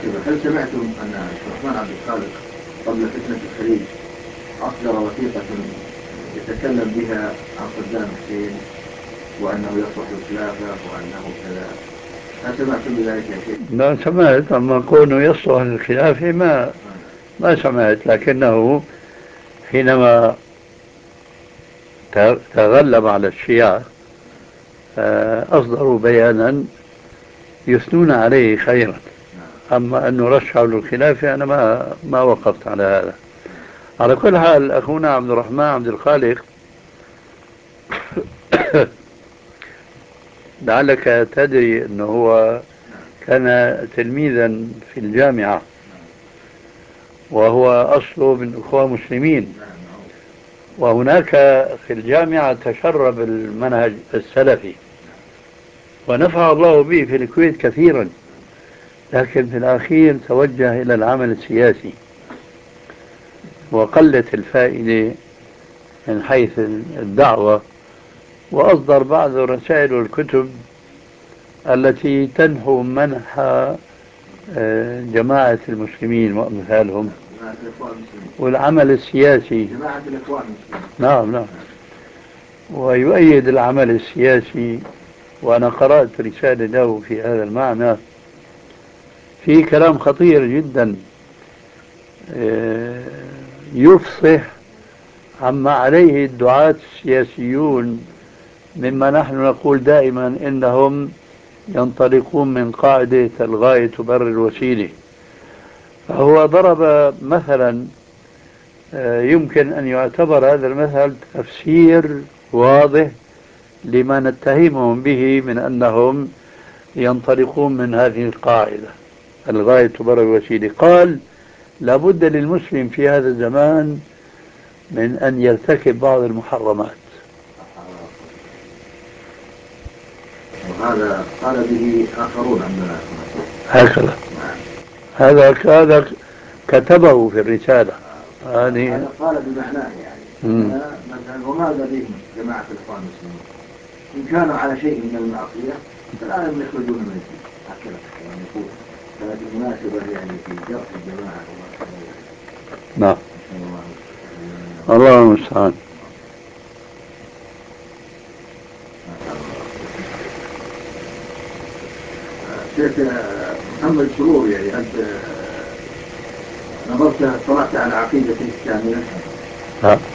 شيخ، هل سمعتم أن الرحمن عبد الخالق قبل فتنة الخليج أصدر وثيقة يتكلم بها عن صدام حسين وأنه يصلح الخلافة وأنه كذا؟ هل سمعتم بذلك يا شيخ؟ لا سمعت، أما كونه يصلح للخلافة ما سمعت، لكنه حينما تغلب على الشيعة أصدروا بيانا يثنون عليه خيرا. أما أنه رشحوا للخلافة أنا ما وقفت على هذا. على كل حال أخونا عبد الرحمن عبد الخالق لعلك تدري أنه هو كان تلميذا في الجامعة، وهو أصله من أخوة مسلمين، وهناك في الجامعة تشرب المنهج السلفي ونفع الله به في الكويت كثيرا، لكن في الأخير توجه إلى العمل السياسي وقلت الفائدة من حيث الدعوة، وأصدر بعض الرسائل والكتب التي تنحو منحى جماعة المسلمين وأمثالهم والعمل السياسي. جماعة الإخوان المسلمين. نعم نعم، ويؤيد العمل السياسي. وأنا قرأت رسالة له في هذا المعنى، في كلام خطير جدا يفصح عما عليه الدعاة السياسيون، مما نحن نقول دائما إنهم ينطلقون من قاعدة الغاية تبرر الوسيلة. فهو ضرب مثلا يمكن أن يعتبر هذا المثل تفسير واضح لما نتهمهم به من أنهم ينطلقون من هذه القاعدة الغاية تبرر الوسيلة. قال: لابد للمسلم في هذا الزمان من أن يرتكب بعض المحرمات. وهذا قال به آخرون عندنا هكذا هذا كتبه في الرسالة هذه. هذا قال بمعناه يعني مثلا وماذا بهم جماعة الإخوان المسلمين إن كانوا على شيء من المعصية فلا يخرجون من الدين، هكذا يعني يقول. فهذه المناسبة يعني في جرح الجماعة. نعم، الله المستعان. شيخ محمد سرور، يعني أنت نظرت طلعت على عقيدة الكاملة؟